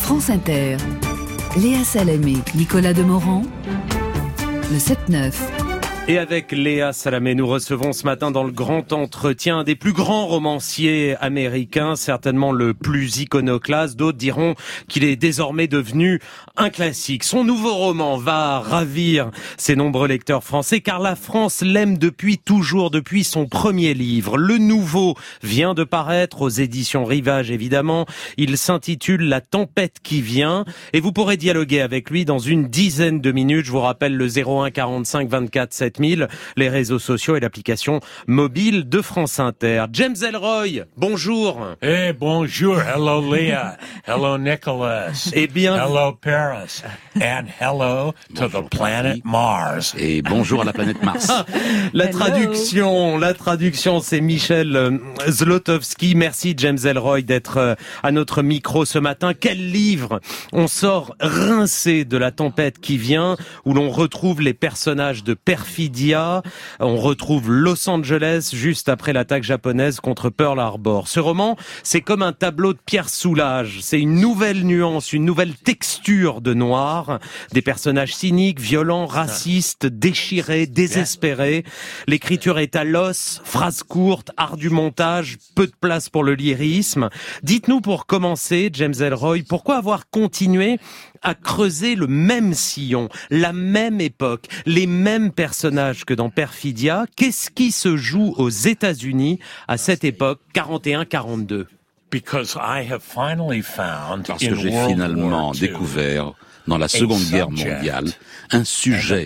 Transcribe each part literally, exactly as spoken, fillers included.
France Inter. Léa Salamé, Nicolas Demorand, le sept neuf. Et avec Léa Salamé, nous recevons ce matin dans le grand entretien un des plus grands romanciers américains, certainement le plus iconoclaste. D'autres diront qu'il est désormais devenu un classique. Son nouveau roman va ravir ses nombreux lecteurs français, car la France l'aime depuis toujours, depuis son premier livre. Le nouveau vient de paraître aux éditions Rivage, évidemment. Il s'intitule La tempête qui vient, et vous pourrez dialoguer avec lui dans une dizaine de minutes. Je vous rappelle le zéro un quarante-cinq vingt-quatre sept mille, les réseaux sociaux et l'application mobile de France Inter. James Ellroy, bonjour. Eh, bonjour. Hello, Leah. Hello, Nicholas. Eh bien, hello, Paris. And hello to the planet Mars. Et bonjour à la planète Mars. La traduction, la traduction, c'est Michel Zlotowski. Merci, James Ellroy, d'être à notre micro ce matin. Quel livre! On sort rincé de La tempête qui vient, où l'on retrouve les personnages de Perfidia. On retrouve Los Angeles juste après l'attaque japonaise contre Pearl Harbor. Ce roman, c'est comme un tableau de Pierre Soulages. C'est une nouvelle nuance, une nouvelle texture de noir. Des personnages cyniques, violents, racistes, déchirés, désespérés. L'écriture est à l'os, phrases courtes, art du montage, peu de place pour le lyrisme. Dites-nous pour commencer, James Ellroy, pourquoi avoir continué à creuser le même sillon, la même époque, les mêmes personnages que dans Perfidia? Qu'est-ce qui se joue aux États-Unis à cette époque, quarante et un quarante-deux? Because I have finally found Parce que j'ai finalement découvert dans la Seconde Guerre mondiale un sujet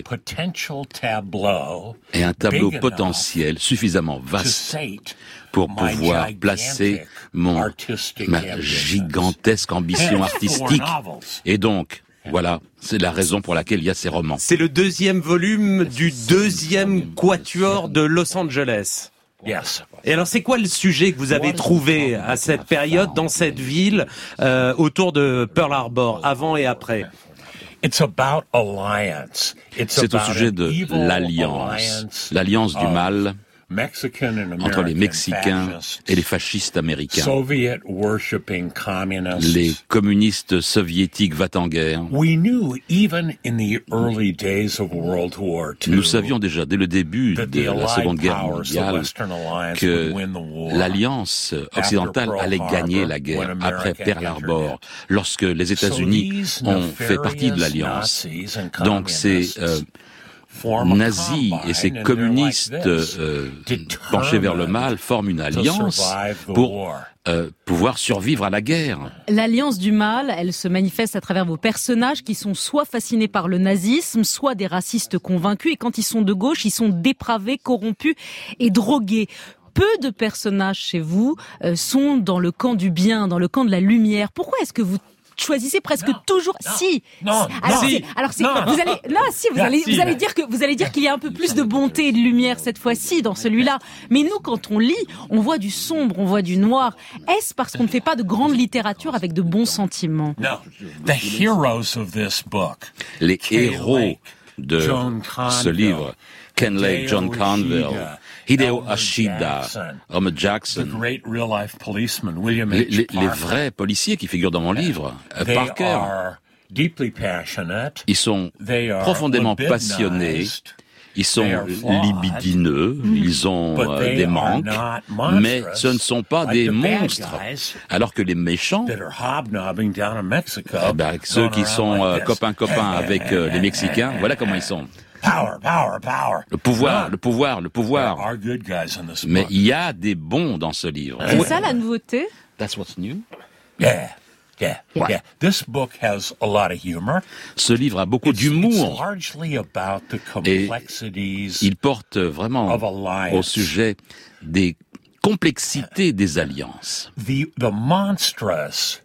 et un tableau potentiel suffisamment vaste pour pouvoir placer mon, ma gigantesque ambition artistique. Et donc, voilà, c'est la raison pour laquelle il y a ces romans. C'est le deuxième volume du deuxième quatuor de Los Angeles. Yes. Et alors, c'est quoi le sujet que vous avez trouvé à cette période, dans cette ville, euh, autour de Pearl Harbor, avant et après? It's about alliance. It's C'est au about sujet an de evil l'alliance, alliance l'alliance du mal Mexican and entre les American Mexicains fascists, et les fascistes américains. Soviet worshipping communists. Les communistes soviétiques va-t-en-guerre. We knew even in the early days of World War Two. Nous savions déjà dès le début that de the la Allied Seconde Guerre powers, the mondiale Western Alliance, que would win the war. l'Alliance occidentale Pearl allait gagner Harbor, la guerre when après America Pearl entered Harbor, it. lorsque les États-Unis So these ont fait partie de nefarious l'Alliance. Nazis and Donc ces euh, form a nazis combine, et ces and they're communistes like this, euh, determined penchés vers le mal forment une to alliance survive the pour war. euh, pouvoir survivre à la guerre. L'alliance du mal, elle se manifeste à travers vos personnages qui sont soit fascinés par le nazisme, soit des racistes convaincus. Et quand ils sont de gauche, ils sont dépravés, corrompus et drogués. Peu de personnages chez vous euh, sont dans le camp du bien, dans le camp de la lumière. Pourquoi est-ce que vous choisissez presque non, toujours non, si non, alors non, c'est alors c'est non, vous allez non si vous non, allez si, vous allez mais- dire que vous allez dire qu'il y a un peu plus de bonté et de lumière cette fois-ci dans celui-là, mais nous quand on lit on voit du sombre, on voit du noir. Est-ce parce qu'on ne fait pas de grande littérature avec de bons sentiments? No, the heroes of this book. Les Kay héros Lake, de Joan ce Conville, livre, Ken Lake, John Hideo Conville, Ashida, Hideo Elmer Ashida, Jackson, Homer The Jackson, great real-life policeman William les, H. les- les Parker. vrais policiers qui figurent dans mon livre, euh, They Parker, are deeply passionate. ils sont They are profondément libidinized. passionnés, ils sont They are flawed. libidineux, ils ont But euh, they des are manques, not monstrous mais ce ne sont pas like des the bad monstres. guys Alors que les méchants, that are hobnobbing down in Mexico, eh ben, ceux going qui around sont like euh, this. copains-copains avec euh, les Mexicains, voilà comment ils sont. Power, power, power. Le pouvoir, No, le pouvoir, le there pouvoir. are good guys in this Mais book. il y a des bons dans ce livre. C'est ça la nouveauté? That's what's new. Yeah, yeah, Yeah. yeah. This book has a lot of humor. Ce livre a beaucoup It's, it's d'humour. largely about the Et complexities il porte vraiment of alliance. au sujet des complexités des alliances. the the monstrous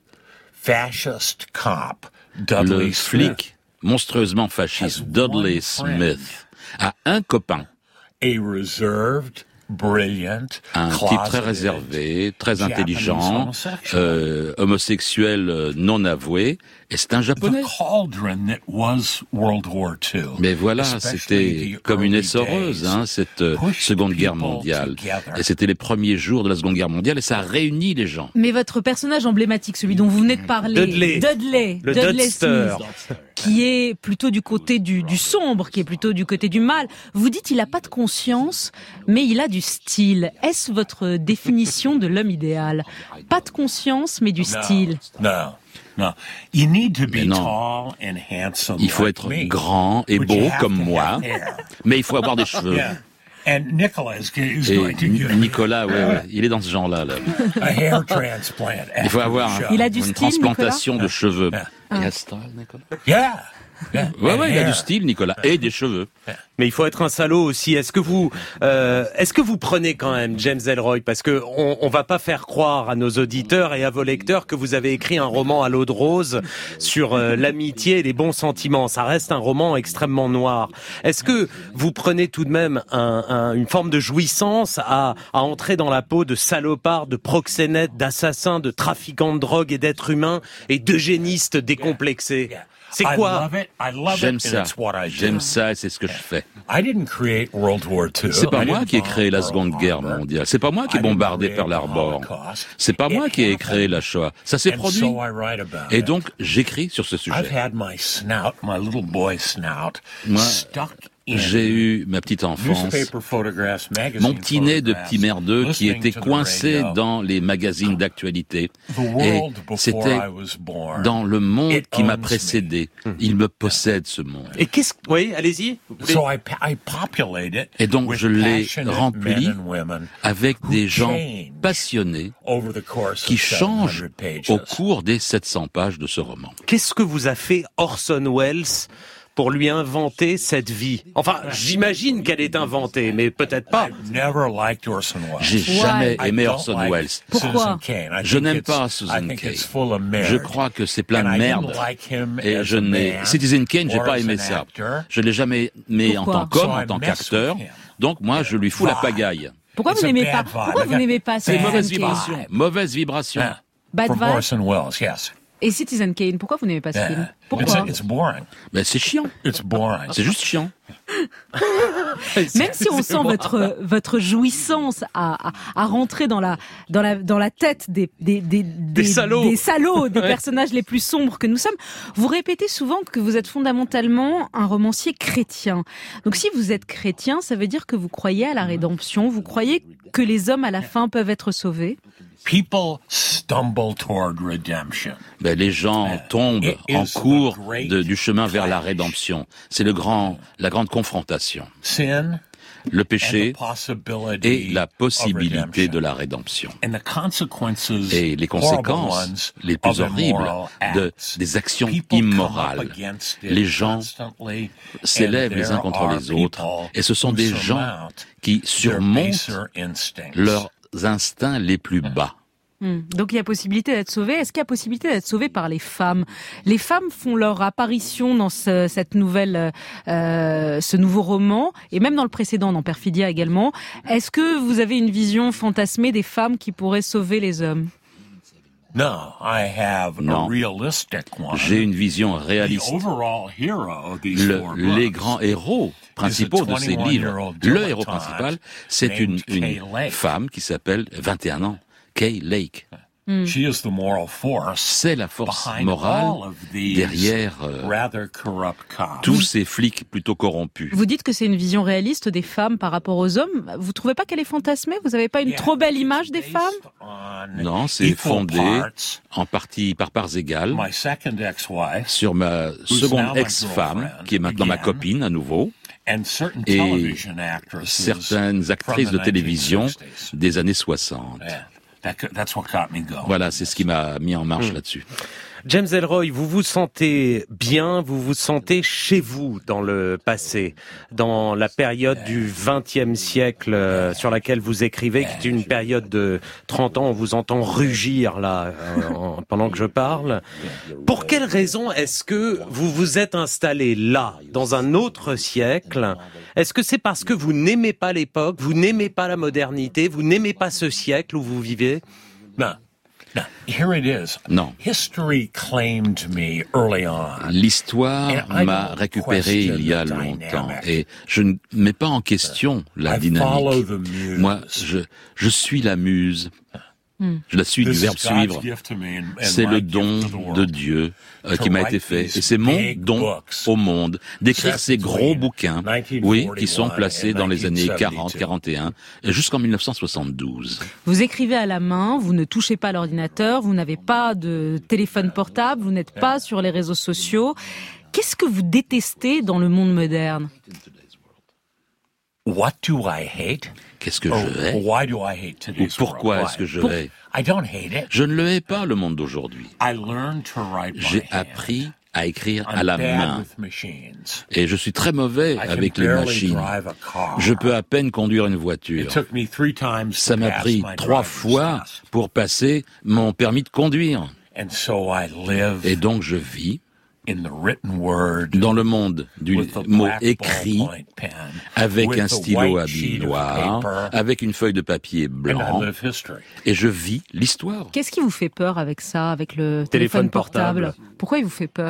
fascist cop Dudley Le Smith flic monstrueusement fasciste has Dudley one friend. Smith a un copain, a reserved un type très réservé, très intelligent, euh, homosexuel non avoué, et c'est un Japonais. Mais voilà, c'était comme une essoreuse, hein, cette Seconde Guerre mondiale. Et c'était les premiers jours de la Seconde Guerre mondiale, et ça a réuni les gens. Mais votre personnage emblématique, celui dont vous venez de parler, Dudley, Dudley, le Dudley Dudster, Smith, qui est plutôt du côté du, du sombre, qui est plutôt du côté du mal. Vous dites il n'a pas de conscience, mais il a du style. Est-ce votre définition de l'homme idéal? Pas de conscience, mais du style. Non. Non. You need to be non. tall and handsome. Il faut like être me. grand et But beau you have comme to moi, have hair. mais il faut avoir des cheveux. Yeah. And Nicola is, is Et going to give Nicolas, ouais, ouais, il est dans ce genre-là. Là. a hair transplant. Il faut avoir after the un, show. Il a du une style, transplantation Nicolas de cheveux. Ah. Il a style, Nicolas. Yeah. yeah. Ouais, And ouais, il a hair. du style, Nicolas, et des cheveux. Mais il faut être un salaud aussi. Est-ce que vous, euh, est-ce que vous prenez quand même James Ellroy, parce que on, on va pas faire croire à nos auditeurs et à vos lecteurs que vous avez écrit un roman à l'eau de rose sur euh, l'amitié et les bons sentiments. Ça reste un roman extrêmement noir. Est-ce que vous prenez tout de même un, un, une forme de jouissance à, à entrer dans la peau de salopards, de proxénètes, d'assassins, de trafiquants de drogue et d'êtres humains et d'eugénistes décomplexés? C'est I quoi? love it. I love J'aime it, and ça. it's what I do. J'aime ça et c'est ce que je fais. I didn't create World War Two. C'est pas I moi didn't qui ai créé la bomb Seconde Pearl Guerre Harbor. mondiale. C'est pas moi qui ai I didn't bombardé create Pearl the Harbor. Holocaust. C'est pas moi It qui ai happened. créé la Shoah. Ça s'est And produit. so I write about Et it. donc, j'écris sur ce I've sujet. had my snout, my little boy snout, Moi, stuck in J'ai eu ma petite enfance, newspaper photographs, magazine mon petit nez de photographs, petit merdeux qui listening était to the coincé radio. dans les magazines d'actualité. The Et world before c'était I was born. dans le monde It qui m'a owns me. précédé. Il me possède, ce monde. Et qu'est-ce, oui, allez-y. Vous voulez- So I, I populate it Et donc, with je l'ai passionate rempli men and women avec who des gens change passionnés over the course qui of changent seven hundred pages. au cours des sept cents pages de ce roman. Qu'est-ce que vous a fait Orson Welles pour lui inventer cette vie? Enfin, j'imagine qu'elle est inventée, mais peut-être pas. I've never liked Orson Welles. J'ai jamais I aimé don't Orson like Welles. Pourquoi? Susan Cain. I Je think n'aime it's- pas I Susan think Cain. it's full of merde. Je crois que c'est plein And de I merde. didn't like him Et as je a n'ai, man Citizen Kane, j'ai or pas as aimé an ça. actor. Je l'ai jamais aimé en Pourquoi? tant qu'homme, So en I tant mess qu'acteur. with him. Donc moi, je lui fous la Vibe. pagaille. Pourquoi It's vous a n'aimez bad pas vibe. Pourquoi vous n'aimez pas C'est Citizen mauvaise Kane? vibration. Mauvaise vibration. Yeah. Bad From vibe. Orson Welles, yes. Et Citizen Kane, pourquoi vous n'aimez pas ce film? Yeah. It's, Pourquoi? it's boring. Ben, c'est chiant. It's boring. C'est juste chiant. Même si on sent votre votre jouissance à, à, à rentrer dans la dans la dans la tête des des des, des, salauds. des, salauds, des Ouais. personnages les plus sombres que nous sommes, vous répétez souvent que vous êtes fondamentalement un romancier chrétien. Donc si vous êtes chrétien, ça veut dire que vous croyez à la rédemption, vous croyez que les hommes à la fin peuvent être sauvés. People stumble toward redemption. Ben, les gens tombent It en is the cours great de, du chemin vers la clash. rédemption. C'est le grand, la grande confrontation. Sin Le and péché the possibility et la of possibilité redemption. de la rédemption. And the consequences, Et les horrible conséquences ones, les plus of horribles immoral de, acts. des actions People come up immorales. against it Les gens constantly, s'élèvent and les uns there contre are les autres, people et ce sont who des gens surmount qui their surmontent baser instincts. leurs instincts les plus bas. Hmm. Donc il y a possibilité d'être sauvé. Est-ce qu'il y a possibilité d'être sauvé par les femmes? Les femmes font leur apparition dans ce, cette nouvelle, euh, ce nouveau roman, et même dans le précédent, dans Perfidia également. Est-ce que vous avez une vision fantasmée des femmes qui pourraient sauver les hommes? No, I have Non. a realistic one. J'ai une vision The réaliste. overall hero of these Le, four les books grands héros principaux de ces livres, le héros principal, c'est une, une femme qui s'appelle vingt et un ans, Kay Lake. She is the moral force C'est la force behind all morale of these derrière euh, rather corrupt cops. tous ces flics plutôt corrompus. Vous dites que c'est une vision réaliste des femmes par rapport aux hommes. Vous trouvez pas qu'elle est fantasmée? Vous avez pas une Yeah, trop belle it's image des based femmes? on Non, c'est equal fondé parts. en partie par parts égales My second ex-wife sur ma now seconde my ex-femme, girlfriend, qui est maintenant ma again. copine à nouveau, and certain et television actresses certaines actrices from de the télévision nineteen sixties. des années soixante. Yeah, that, that's what got me going. Voilà, c'est ce qui m'a mis en marche là-dessus. James Ellroy, vous vous sentez bien, vous vous sentez chez vous dans le passé, dans la période du vingtième siècle euh, sur laquelle vous écrivez, qui est une période de trente ans, on vous entend rugir là euh, en, pendant que je parle. Pour quelle raison est-ce que vous vous êtes installé là, dans un autre siècle ? Est-ce que c'est parce que vous n'aimez pas l'époque, vous n'aimez pas la modernité, vous n'aimez pas ce siècle où vous vivez ? Non. No, here it is. Non. History claimed me early on. L'histoire m'a récupéré il y a longtemps et je ne mets pas en question la dynamique. Moi, je, je suis la muse. Je la suis du verbe suivre. C'est le don de Dieu euh, qui m'a été fait. Et c'est mon don au monde d'écrire ces gros bouquins, oui, qui sont placés dans les années quarante, quarante et un, jusqu'en mille neuf cent soixante-douze. Vous écrivez à la main, vous ne touchez pas l'ordinateur, vous n'avez pas de téléphone portable, vous n'êtes pas sur les réseaux sociaux. Qu'est-ce que vous détestez dans le monde moderne ? What do I hate? Qu'est-ce que je hais? Why do I hate today's Ou pourquoi est-ce que je hais? I don't hate it. Je ne le hais pas, le monde d'aujourd'hui. I learned to write by J'ai hand. appris à écrire I'm à la bad main. with machines. Et je suis très mauvais I can avec les barely machines. drive a car. Je peux à peine conduire une It voiture. took me three times Ça to m'a pass pris my trois driver's fois test. pour passer mon permis de conduire. And so I live Et donc je vis in the written word dans le monde du with the mot black écrit, ballpoint pen, avec with un the stylo white à billes sheet of noires, paper, avec une feuille de papier and I blanc, live history. et je vis l'histoire. Qu'est-ce qui vous fait peur avec ça, avec le téléphone, Téléphone portable, portable. Pourquoi il vous fait peur ?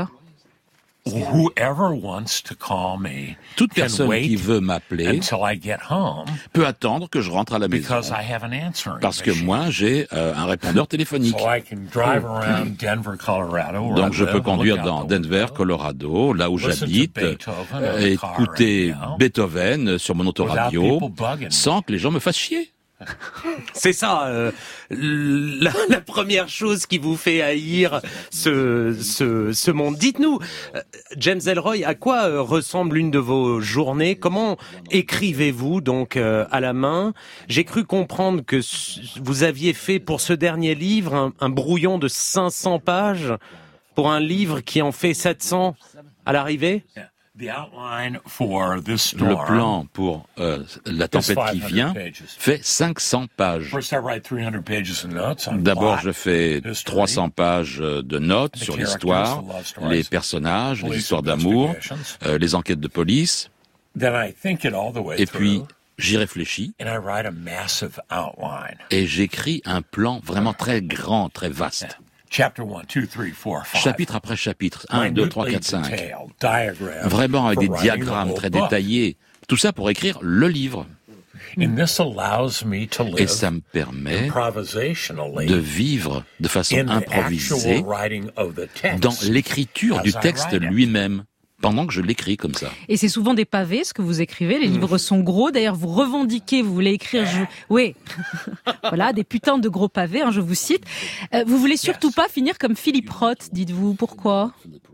Whoever wants to call me Toute can personne wait qui veut m'appeler until I get home peut attendre que je rentre à la maison. because I have an answering Parce que machine. moi, j'ai euh, un répondeur téléphonique. So I can drive around Denver, Colorado, where Donc I je live, peux and conduire look dans out the Denver, window, Colorado, là où listen to j'habite, Beethoven in euh, the car écouter radio, Beethoven sur mon autoradio, without people bugging me. sans que les gens me fassent chier. C'est ça, euh, la, la première chose qui vous fait haïr ce, ce, ce monde. Dites-nous, euh, James Ellroy, à quoi euh, ressemble une de vos journées ? Comment écrivez-vous donc euh, à la main ? J'ai cru comprendre que s- vous aviez fait pour ce dernier livre un, un brouillon de cinq cents pages pour un livre qui en fait sept cents à l'arrivée ? The outline for this Le storm. plan pour euh, la tempête qui vient fait cinq cents pages. First, I write three hundred pages of notes on D'abord, plot, je fais history, trois cents pages de notes sur l'histoire, les personnages, les police histoires d'amour, investigations. euh, les enquêtes de police, Then I think it all the way et puis through, j'y réfléchis and I write a massive outline. et j'écris un plan vraiment très grand, très vaste. Chapter one, two, three, four, five. Chapitre après chapitre, un, deux, trois, quatre, cinq. Minutely detailed diagrams Vraiment avec des for writing the diagrammes whole très book. détaillés. Tout ça pour écrire le livre. And this allows me to Et live ça me permet improvisationally de vivre de façon in the improvisée actual writing of the text. dans l'écriture as du I texte write it. lui-même, pendant que je l'écris comme ça. Et c'est souvent des pavés, ce que vous écrivez. Les livres sont gros. D'ailleurs, vous revendiquez, vous voulez écrire, je... oui, voilà, des putains de gros pavés, hein, je vous cite. Euh, vous voulez surtout pas finir comme Philippe Roth, dites-vous. Pourquoi ?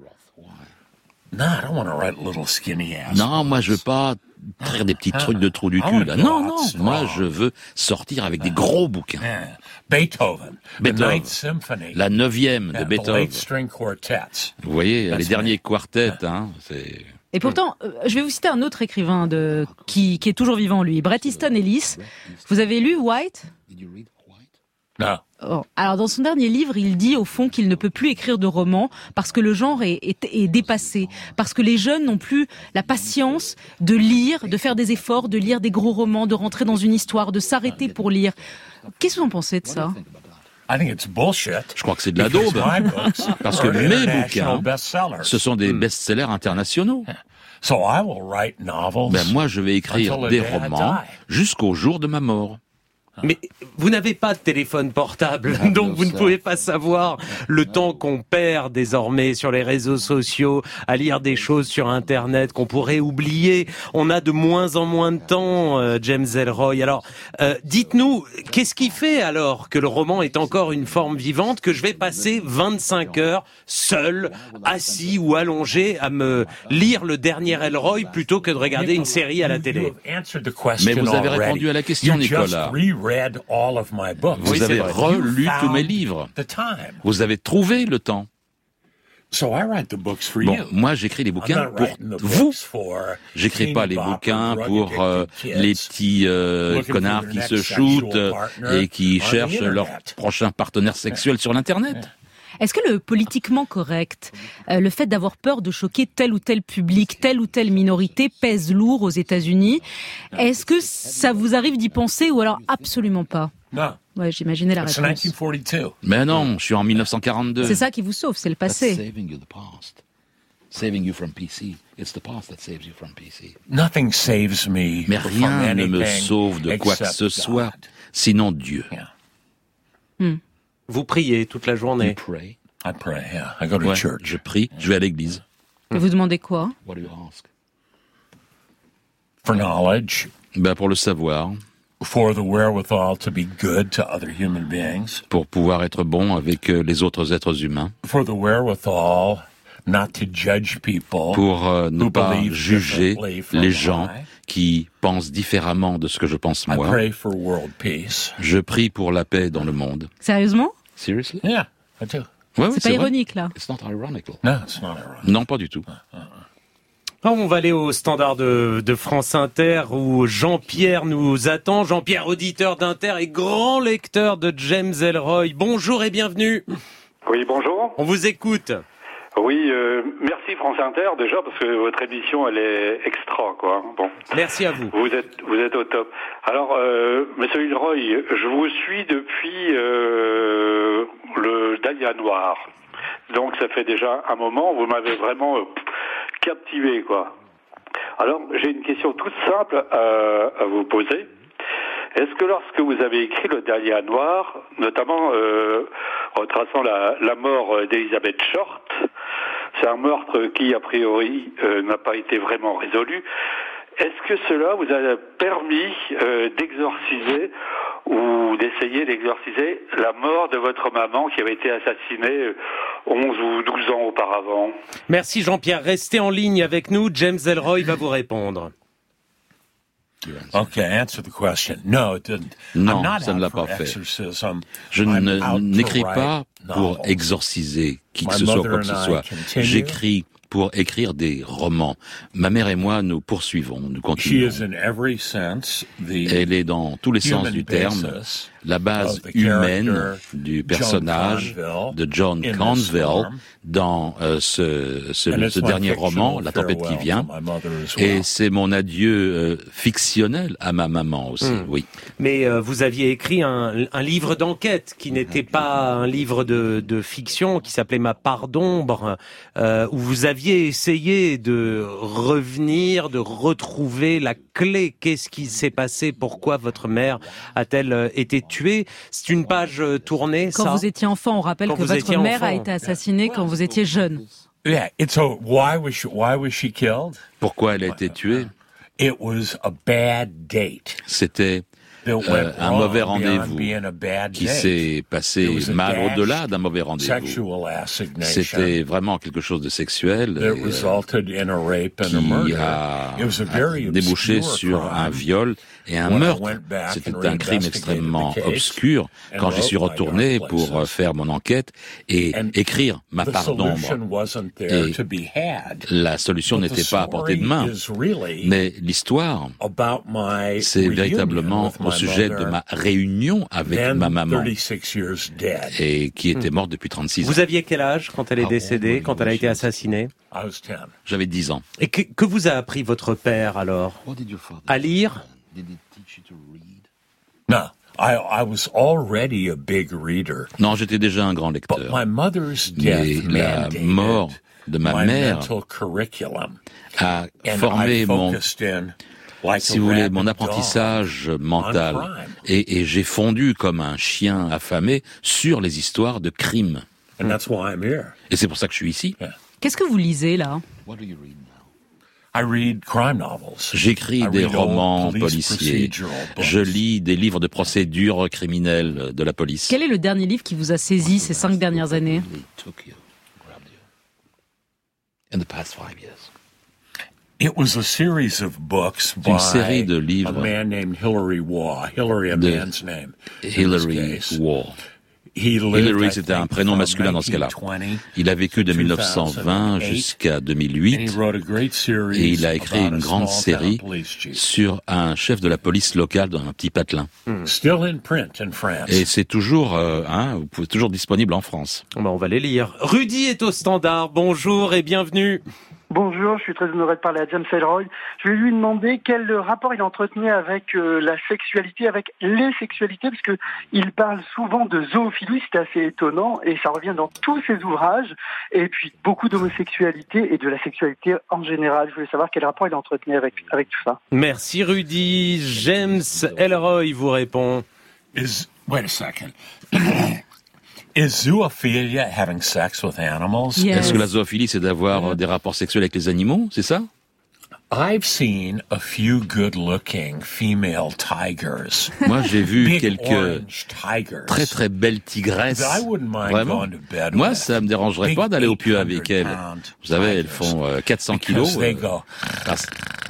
No, I don't want to write little skinny ass. Non, moi je veux pas traire des petits trucs de trou du cul là. Non, non, moi je veux sortir avec des gros bouquins. Yeah. Beethoven, the Beethoven. Ninth Symphony, La neuvième yeah, de the Beethoven. late string quartets. Vous voyez, That's les derniers right. quartets, hein, c'est... Et pourtant, euh, je vais vous citer un autre écrivain de qui, qui est toujours vivant, lui, Bret Easton Ellis. Vous avez lu White ? No. Oh. Alors, dans son dernier livre, il dit au fond qu'il ne peut plus écrire de romans parce que le genre est, est, est dépassé, parce que les jeunes n'ont plus la patience de lire, de faire des efforts, de lire des gros romans, de rentrer dans une histoire, de s'arrêter pour lire. Qu'est-ce que vous en pensez de ça ? I think it's bullshit. Je crois que c'est de la because daube. my books Parce que are mes international bouquins, bestsellers. ce sont des best-sellers internationaux. So I will write novels. Ben moi, je vais écrire until the des day I romans die. jusqu'au jour de ma mort. Mais vous n'avez pas de téléphone portable, donc vous ne pouvez pas savoir le temps qu'on perd désormais sur les réseaux sociaux, à lire des choses sur Internet qu'on pourrait oublier. On a de moins en moins de temps, euh, James Ellroy. Alors, euh, dites-nous, qu'est-ce qui fait alors que le roman est encore une forme vivante, que je vais passer vingt-cinq heures seul, assis ou allongé, à me lire le dernier Ellroy plutôt que de regarder une série à la télé? Mais vous avez répondu à la question, Nicolas. Vous Oui, avez vrai. relu tous mes livres. Vous avez trouvé le temps. So I write the books for Bon, you. moi, j'écris les bouquins pour vous. J'écris pas les bouquins pour euh, les petits euh, connards qui se shootent euh, et qui cherchent leur prochain partenaire sexuel sur l'Internet. Est-ce que le politiquement correct, euh, le fait d'avoir peur de choquer tel ou tel public, telle ou telle minorité, pèse lourd aux États-Unis? Est-ce que ça vous arrive d'y penser ou alors absolument pas? Non. Ouais, j'imaginais la It's réponse. nineteen forty-two. Mais non, je suis en dix-neuf cent quarante-deux. C'est ça qui vous sauve, c'est le passé. Saving you the past. Saving you from P C. It's the past that saves you from P C. Nothing saves me Mais from rien ne me anything sauve de quoi que except ce soit, God. sinon Dieu. Yeah. Hmm. Vous priez toute la You journée. pray. I pray, yeah. I go to Ouais, church. je prie, je vais à l'église. Et vous demandez quoi? What do you ask? For knowledge, Ben pour le savoir, for the wherewithal to be good to other human beings, pour pouvoir être bon avec euh, les autres êtres humains, for the wherewithal not to judge people pour euh, ne who pas believe juger differently from les gens I. qui pensent différemment de ce que je pense I moi. pray for world peace. Je prie pour la paix dans le monde. Sérieusement? Seriously? Yeah, I do. Ouais, ouais, C'est pas vrai. ironique, là. It's not ironical. No, it's not ironic. Non, pas du tout. Ah, on va aller au standard de, de France Inter où Jean-Pierre nous attend. Jean-Pierre, auditeur d'Inter et grand lecteur de James Ellroy. Bonjour et bienvenue. Oui, bonjour. On vous écoute. Oui, euh, merci France Inter déjà parce que votre émission elle est extra quoi. Bon. Merci à vous. Vous êtes vous êtes au top. Alors euh, Monsieur Ellroy, je vous suis depuis euh, le Dahlia Noir. Donc ça fait déjà un moment, vous m'avez vraiment euh, captivé quoi. Alors j'ai une question toute simple à, à vous poser. Est-ce que lorsque vous avez écrit le Dahlia Noir, notamment euh, retraçant la, la mort d'Elizabeth Short, c'est un meurtre qui a priori euh, n'a pas été vraiment résolu, est-ce que cela vous a permis euh, d'exorciser ou d'essayer d'exorciser la mort de votre maman qui avait été assassinée onze ou douze ans auparavant? Merci Jean-Pierre. Restez en ligne avec nous. James Ellroy va vous répondre. Okay, answer the question. No, it didn't. Non, I'm not ça ne out l'a for pas fait. exorcism. Je I'm ne- out to n'écris write pas pour novels. exorciser qui que My ce soit, mother quoi que ce and I soit. continue. J'écris pour écrire des romans. Ma mère et moi, nous poursuivons, nous She continuons. is in every sense the Elle est dans tous les sens human du terme basis la base of the humaine character du John personnage Conville de John in this Conville storm. dans euh, ce, ce, And it's ce my dernier fictional roman, La tempête qui farewell vient. to my mother as Et well. c'est mon adieu euh, fictionnel à ma maman aussi, Hmm. oui. Mais euh, vous aviez écrit un, un livre d'enquête qui n'était pas un livre de, de fiction, qui s'appelait Ma part d'ombre, euh, où vous aviez essayé de revenir, de retrouver la clé. Qu'est-ce qui s'est passé? Pourquoi votre mère a-t-elle euh, été tuée? C'est une page euh, tournée, Quand ça vous étiez enfant, on rappelle Quand que vous votre étiez mère a enfant. été assassinée quand vous étiez jeune. Yeah, it's a why was she, why was she killed? Pourquoi elle a été tuée? It was a bad date. C'était That euh, went un wrong mauvais beyond rendez-vous being a bad qui date. s'est passé It was a mal dash au-delà d'un mauvais rendez-vous. Sexual assignation C'était vraiment quelque chose de sexuel that et, euh, resulted in a rape and a qui murder. a, It was a a very débouché obscure sur crime. un viol et un When I meurtre. went back C'était and un crime reinvestigated extrêmement the case obscur. and Quand j'y suis wrote my retourné dark pour places. euh, faire mon enquête et And écrire ma The part d'ombre, solution wasn't there Et to be had. la solution But the n'était pas à portée de main. story is really Mais l'histoire, about my c'est reunion véritablement with my au sujet mother, de ma réunion avec then ma maman thirty-six years dead. et qui était morte depuis trente-six ans. Vous aviez quel âge quand elle est Ah, décédée, oui, quand elle a oui, été oui. assassinée? I was ten. J'avais dix ans. Et que, que vous a appris votre père alors? À lire? No, I, I was already a big reader. Non, j'étais déjà un grand But lecteur. my mother's Mais death la mandated mort de ma my mère mental curriculum. a And formé I mon, focused in like si a vous voulez, rabid mon dog apprentissage on mental. crime. Et, et j'ai fondu comme un chien affamé sur les histoires de crimes. And that's why I'm here. Et c'est pour ça que je suis ici. Qu'est-ce que vous lisez là? I read crime novels. J'écris I des read old romans police policiers. procedural books. Je lis des livres de procédure criminelle de la police. Quel est le dernier livre qui vous a saisi ces cinq dernières années? In the past five years. It was a series of books by Une série de a livres man named Hilary Waugh. Hilary, a de man's name. in this Hilary case. Waugh. Hillary, c'était un prénom masculin dans ce cas-là. Il a vécu de mille neuf cent vingt jusqu'à deux mille huit et il a écrit une grande série sur un chef de la police locale dans un petit patelin. Et c'est toujours, euh, hein, vous pouvez toujours disponible en France. Bon, on va les lire. Rudy est au standard. Bonjour et bienvenue. Bonjour, je suis très honoré de parler à James Ellroy. Je vais lui demander quel rapport il entretenait avec euh, la sexualité, avec les sexualités, parce que il parle souvent de zoophilie, c'est assez étonnant, et ça revient dans tous ses ouvrages, et puis beaucoup d'homosexualité et de la sexualité en général. Je voulais savoir quel rapport il entretenait avec, avec tout ça. Merci Rudy. James Ellroy vous répond. Is, wait a second. Is zoophilia having sex with animals? Yes. Est-ce que la zoophilie, c'est d'avoir yeah. des rapports sexuels avec les animaux, c'est ça? I've seen a few good-looking female tigers. Moi, j'ai vu quelques très très belles tigresses. Vraiment. Moi, ça me dérangerait pas d'aller au pieu avec elles. Vous savez, elles font euh, quatre cents kilos. Euh, parce...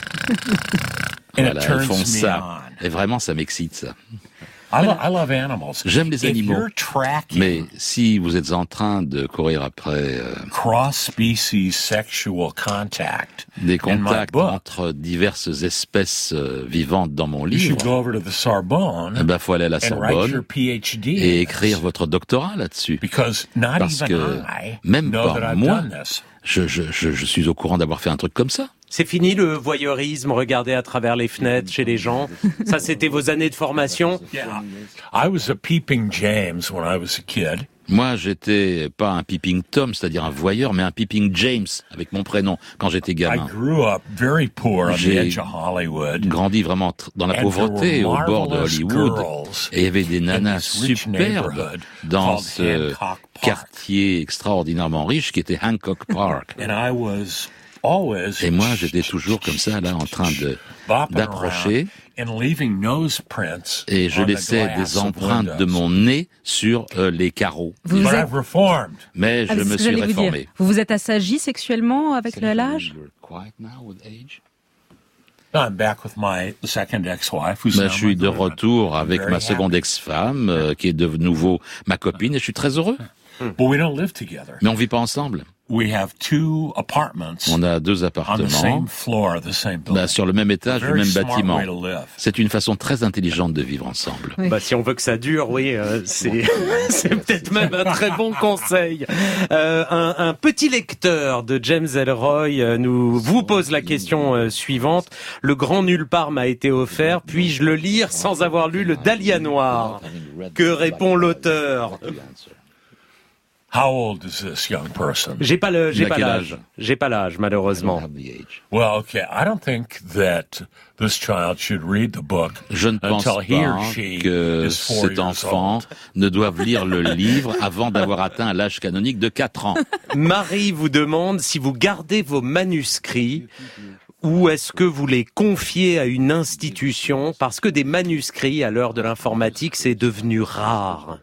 voilà, elles font ça. Et vraiment, ça m'excite, ça. I, lo- I love animals. J'aime les animaux, mais si vous êtes en train de courir après euh, cross-species sexual contact des contacts book, entre diverses espèces euh, vivantes dans mon livre, il ben, faut aller à la Sorbonne et écrire votre doctorat là-dessus. Parce que même pas moi, je, je, je, je suis au courant d'avoir fait un truc comme ça. C'est fini le voyeurisme, regarder à travers les fenêtres chez les gens. Ça, c'était vos années de formation. Yeah. I was a peeping James when I was a kid. Moi, j'étais pas un peeping Tom, c'est-à-dire un voyeur, mais un peeping James, avec mon prénom, quand j'étais gamin. I grew up very poor on the edge of Hollywood. Grandi vraiment dans la pauvreté, au bord de Hollywood. Et il y avait des nanas superbes dans ce quartier extraordinairement riche qui était Hancock Park. And I was Et moi, j'étais toujours comme ça, là, en train de d'approcher, et je laissais des empreintes de mon nez sur euh, les carreaux. Vous vous êtes... Mais je ah, me suis réformé. Vous, vous vous êtes assagi sexuellement avec l'âge? I'm back with my second ex-wife, who's ben, je suis de retour avec ma seconde ex-femme, euh, qui est de nouveau ma copine, et je suis très heureux. But we don't live together. Mais on vit pas ensemble. We have two apartments on a deux appartements on the same floor, the same building. Ben, sur le même étage, le même bâtiment. C'est une façon très intelligente de vivre ensemble. Oui. Bah, si on veut que ça dure, oui, euh, c'est, c'est peut-être même un très bon conseil. Euh, un, un petit lecteur de James Ellroy euh, nous vous pose la question euh, suivante. Le grand nulle part m'a été offert. Puis-je le lire sans avoir lu le Dahlia noir? Que répond l'auteur? How old is this young person? J'ai pas le, j'ai pas l'âge. âge. J'ai pas l'âge, malheureusement. Well, okay. I don't think that this child should read the book. Je ne pense pas que cet enfant ne doive lire le livre avant d'avoir atteint l'âge canonique de quatre ans. Marie vous demande si vous gardez vos manuscrits ou est-ce que vous les confiez à une institution, parce que des manuscrits à l'heure de l'informatique, c'est devenu rare.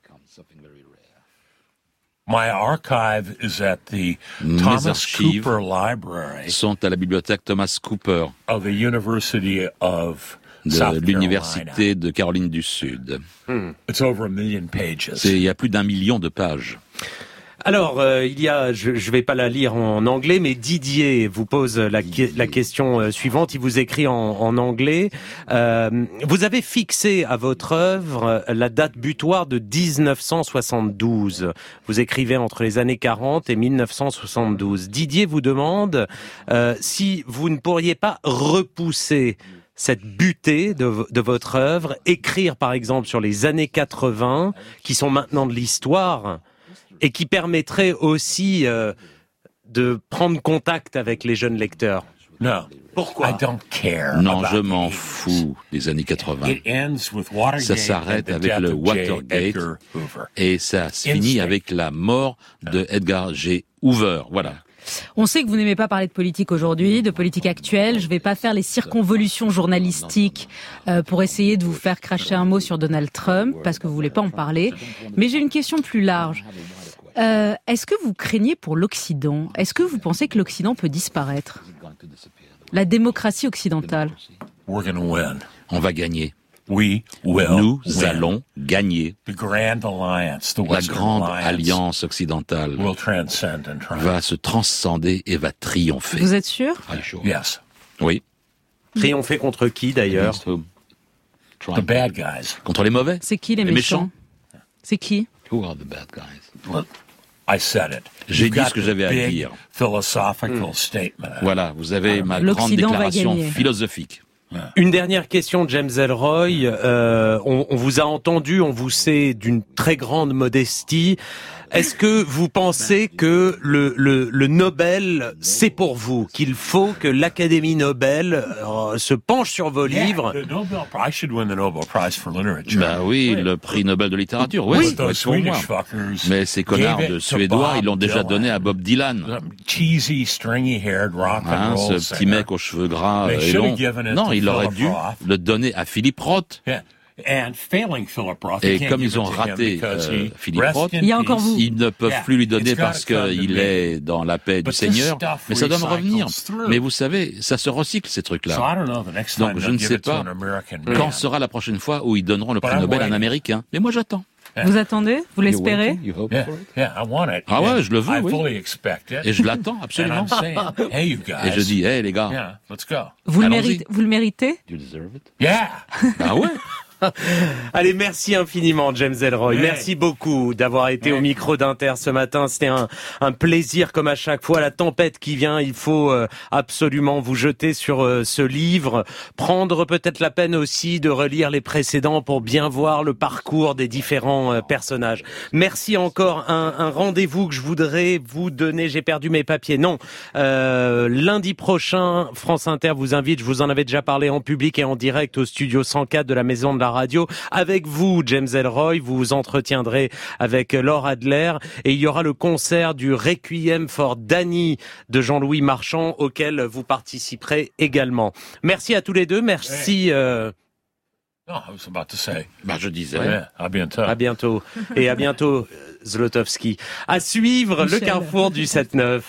My archive is at the Mes Thomas archives Cooper Library sont à la bibliothèque Thomas Cooper of the University of de South l'Université de Caroline du Sud. Hmm. It's over a million pages. C'est, il y a plus d'un million de pages. Alors, euh, il y a, je ne vais pas la lire en anglais, mais Didier vous pose la, la question euh, suivante. Il vous écrit en, en anglais. Euh, vous avez fixé à votre œuvre la date butoir de dix-neuf cent soixante-douze. Vous écrivez entre les années quarante et mille neuf cent soixante-douze. Didier vous demande euh, si vous ne pourriez pas repousser cette butée de, de votre œuvre, écrire par exemple sur les années quatre-vingts, qui sont maintenant de l'histoire, et qui permettrait aussi euh, de prendre contact avec les jeunes lecteurs. Non. Pourquoi? I don't care. Non, je m'en fous des années quatre-vingts. Ça s'arrête avec le Watergate et ça se finit avec la mort de Edgar G. Hoover. Voilà. On sait que vous n'aimez pas parler de politique aujourd'hui, de politique actuelle. Je ne vais pas faire les circonvolutions journalistiques euh, pour essayer de vous faire cracher un mot sur Donald Trump, parce que vous ne voulez pas en parler. Mais j'ai une question plus large. Euh, est-ce que vous craignez pour l'Occident? Est-ce que vous pensez que l'Occident peut disparaître? La démocratie occidentale. We're gonna win. On va gagner. We will Nous win. allons gagner. The Grand Alliance, the La Western grande Alliance, alliance occidentale will transcend and triumph. va se transcender et va triompher. Vous êtes sûr? Yes. Oui. Triompher contre qui d'ailleurs? The bad guys. Contre les mauvais. C'est qui les, Les méchants? méchants. C'est qui? Who are the bad guys? Look, I said it. J'ai You've dit got ce que the j'avais à big dire. Philosophical statement. Voilà, vous avez ma grande L'Occident va déclaration gagner. philosophique. Une dernière question, James Ellroy. Euh, on, on vous a entendu, on vous sait d'une très grande modestie. Est-ce que vous pensez que le, le, le Nobel, c'est pour vous, qu'il faut que l'Académie Nobel euh, se penche sur vos livres? Yeah, the Nobel Prize should win the Nobel Prize for literature. Bah oui, le prix Nobel de littérature. Oui, But ça doit those être pour moi. Swedish fuckers Mais ces connards gave it de to Suédois, Bob ils l'ont déjà Dylan. donné à Bob Dylan. Some cheesy, stringy-haired rock and Hein, roll ce petit singer. mec aux cheveux gras They et should have longs. given it Non, to il aurait Philip dû Roth. le donner à Philippe Roth. Yeah. And failing Philip Roth, Et they can't comme give ils ont it to him raté, because euh, he Philippe rest Roth, in Il y a encore peace. vous. Ils ne peuvent Yeah, plus lui donner it's gotta parce come to qu'il me. est dans la paix du But this Seigneur. stuff Mais ça doit me recycles revenir. through. Mais vous savez, ça se recycle, ces So trucs-là. I don't know the next Donc, time je they'll ne give sais it to pas an American quand man. sera la prochaine fois où ils donneront le But prix I'm Nobel à un waiting. Américain. Mais moi, j'attends. Vous attendez? Vous l'espérez? You hope Yeah, for it? yeah, I want it. Ah ouais, And je le veux, I oui. fully expect it. Et je l'attends, And absolument. I'm saying, hey, you guys. Et je dis, hé, les gars. Yeah, let's go. Vous le Allons-y. méritez? Vous le méritez? You deserve it. Yeah. Ah ouais. Allez, merci infiniment, James Ellroy. Ouais. Merci beaucoup d'avoir été Ouais. au micro d'Inter ce matin. C'était un, un plaisir comme à chaque fois. La tempête qui vient, il faut euh, absolument vous jeter sur euh, ce livre. Prendre peut-être la peine aussi de relire les précédents pour bien voir le parcours des différents euh, personnages. Merci encore. Un, un rendez-vous que je voudrais vous donner. J'ai perdu mes papiers. Non. Euh, lundi prochain, France Inter vous invite. Je vous en avais déjà parlé en public et en direct au studio cent quatre de la Maison de la Radio. Avec vous, James Ellroy, vous vous entretiendrez avec Laure Adler et il y aura le concert du Requiem for Danny de Jean-Louis Marchand auquel vous participerez également. Merci à tous les deux. Merci. Euh, No, I was about to say. Bah, je disais. Yeah, à bientôt. à bientôt. Et à bientôt, Zlotowski. À suivre Michel. le carrefour du sept neuf.